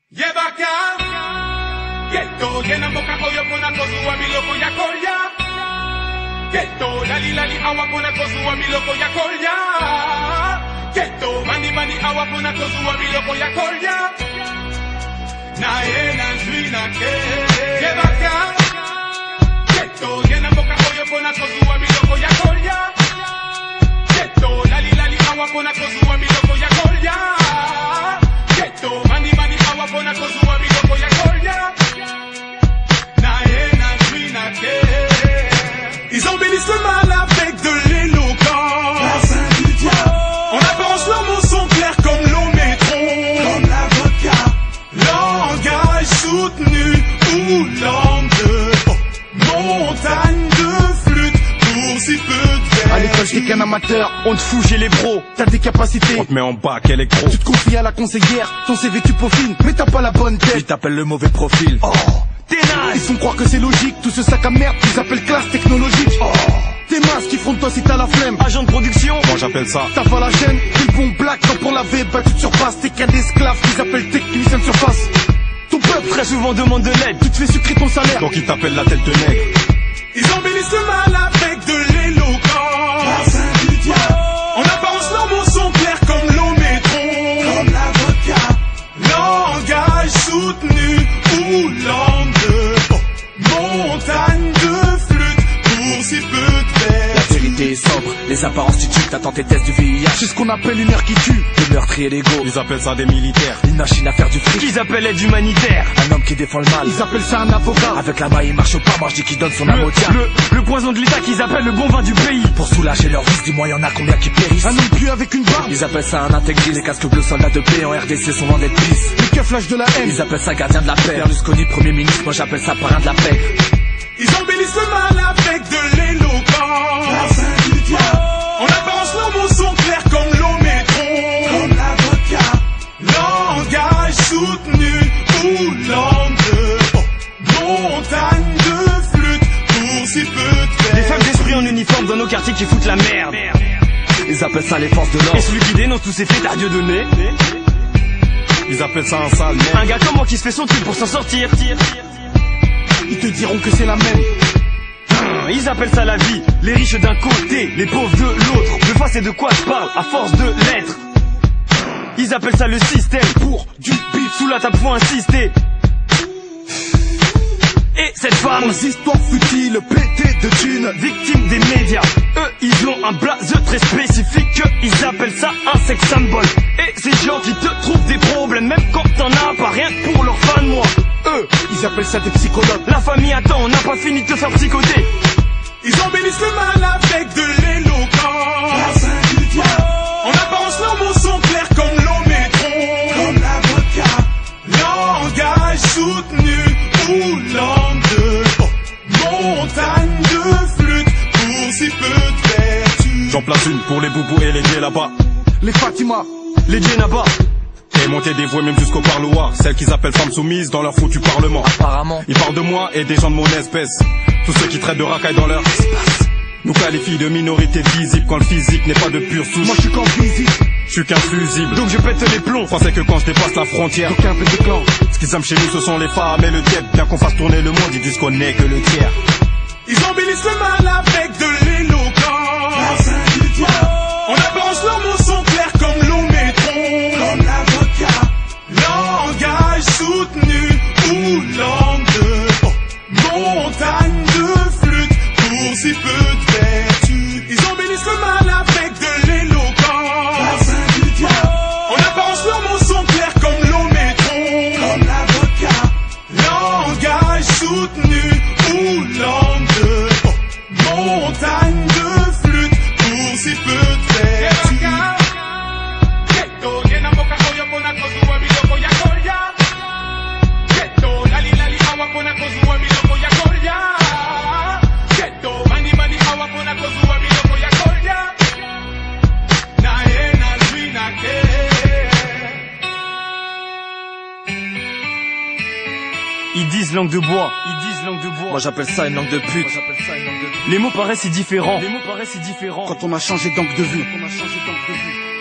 Yebaka, Geto, Yena Moka Koyo Pona Kozuwa Miloko Yakoya. Geto, Lali Lali Awa Pona Kozuwa Miloko Yakoya. Geto, Mani Mani Awa Pona Kozuwa Miloko Yakoya. Naena Zwina Ke. Yebaka, Geto, Yena Moka Koyo Pona Kozuwa Miloko Yakoya. Geto, Lali Lali Awa Pona Kozuwa Miloko Yakoya. Geto, Mani Mani Awa Pona Kozuwa Miloko Yakoya. Naena Zwina Ke. Ils embellissent le mal avec de l'éloquence. La fin du diable. En apparence, leurs mots sont clairs comme l'ométron. Comme l'avocat. Langage soutenu ou langue de montagne de flûte pour si peu de verre. À l'école t'es qu'un amateur, on te fout chez les pros. T'as des capacités, On te met en bac électro. tu te confies à la conseillère. Ton CV tu peaufines, mais t'as pas la bonne Ils tête. t'appellent le mauvais profil. Oh, ils font croire que c'est logique. Tout ce sac à merde qu'ils appellent classe technologique. Oh, tes masques qui font de toi si t'as la flemme. Agent de production, moi j'appelle ça. T'as pas la chaîne, t'es le bon black. Quand pour laver, bah tu te surpasses. T'es qu'un esclave qu'ils appellent technicien de surface. Ton peuple Très souvent demande de l'aide. tu te fais sucrer ton salaire. Donc ils t'appellent la tête de nègre. Ils embellissent le mal avec de l'éloquence. La fin du diable. En apparence, leurs mots sont clairs comme l'ométron. Comme l'avocat. Langage soutenu ou langue de montagne de flûte pour si peu de verre. La vérité est sobre, les apparences tu tues, t'attends tes tests du VIH. C'est ce qu'on appelle une heure qui tue. Le meurtrier l'ego, Ils appellent ça des militaires. une machine à faire du fric. Qu'ils appellent aide humanitaire. Un homme qui défend le mal. Ils appellent ça un avocat. Avec la main il marche pas, moi je dis qu'il donne son âme au diable. Le poison de l'état qu'ils appellent le bon vin du pays. Pour soulager leur vice, dis-moi y'en a combien qui périssent. Un homme pieux avec une barbe. Ils appellent ça un intégré, les casques bleus soldats de paix en RDC sont vendés de pisse. Les keufs lâchent de la haine. Ils appellent ça gardien de la paix. Berlusconi premier ministre, moi j'appelle ça parrain de la paix. Ils embellissent le mal avec de l'éloquence. La fin du diable. En apparence, leurs mots sont clairs comme l'ométron. Comme l'avocat. Langage soutenu ou langue de montagne de flûte pour si peu de verre. Des femmes d'esprit en uniforme dans nos quartiers qui foutent la merde. Ils appellent ça les forces de l'ordre. Et celui qui dénonce tous ces faits à Dieu donné. Ils appellent ça un sale Un mec. gars comme moi qui se fait son truc pour s'en sortir. Ils te diront que c'est la même. Ils appellent ça la vie. Les riches d'un côté, les pauvres de l'autre. De fois c'est de quoi je parle, à force de l'être. Ils appellent ça le système. Pour du bif, sous la table faut insister. Et cette femme, Aux histoires futiles, pétées de thunes. victime des médias, eux ils ont un blaze très spécifique. Ils appellent ça un sex symbol. Et ces gens qui te trouvent des problèmes, même quand t'en as pas rien que pour leur fan, moi. Eux, Ils appellent ça des psychologues. la famille attend, on n'a pas fini de te faire psychoter. Ils embellissent le mal avec de l'éloquence. La fin du diable. En apparence, leurs mots sont clairs comme l'ométron. Comme l'avocat. Langage soutenu ou langue de montagne de flûte pour si peu de vertu. J'en place une pour les boubous et les gays là-bas. Les Fatima. Les Djenaba. Et monter dévoués même jusqu'au parloir. Celles qu'ils appellent femmes soumises dans leur foutu parlement. Apparemment, Ils parlent de moi et des gens de mon espèce. Tous ceux qui traitent de racailles dans leur espace nous qualifient de minorité visible quand le physique n'est pas de pure souche. Moi je suis qu'en visite. Je suis qu'un fusible. Donc je pète les plombs. Français que quand je dépasse la frontière. Aucun peu de clan. Ce qu'ils aiment chez nous ce sont les femmes et le diep. Bien qu'on fasse tourner le monde, ils disent qu'on n'est que le tiers. Ils embellissent le mal avec de l'éloquence. La fin du diable. En apparence, leurs mots sont clairs comme l'ométron. Comme l'avocat. Langage soutenu ou langue de montagne de flûte pour si peu de vertu. Ils embellissent le mal avec de l'éloquence. La fin du diable. En apparence, leurs mots sont clairs comme l'ométron. Comme l'avocat. Langage soutenu ou langue de montagne de flûte pour si peu de vertu. Geto, Yena Moka Koyo Pona Kozuwa Miloko Yakoya. Geto, Lali Lali Awa Pona Kozuwa Miloko Yakoya. Geto, Mani Mani Awa Pona Kozuwa Miloko Yakoya. Naena Zwina Ke. Ils disent langue de bois. Ils disent langue de bois. moi j'appelle ça une langue de pute. Les mots paraissent si différents. Les mots paraissent si différents. Quand on a changé d'angle de vue.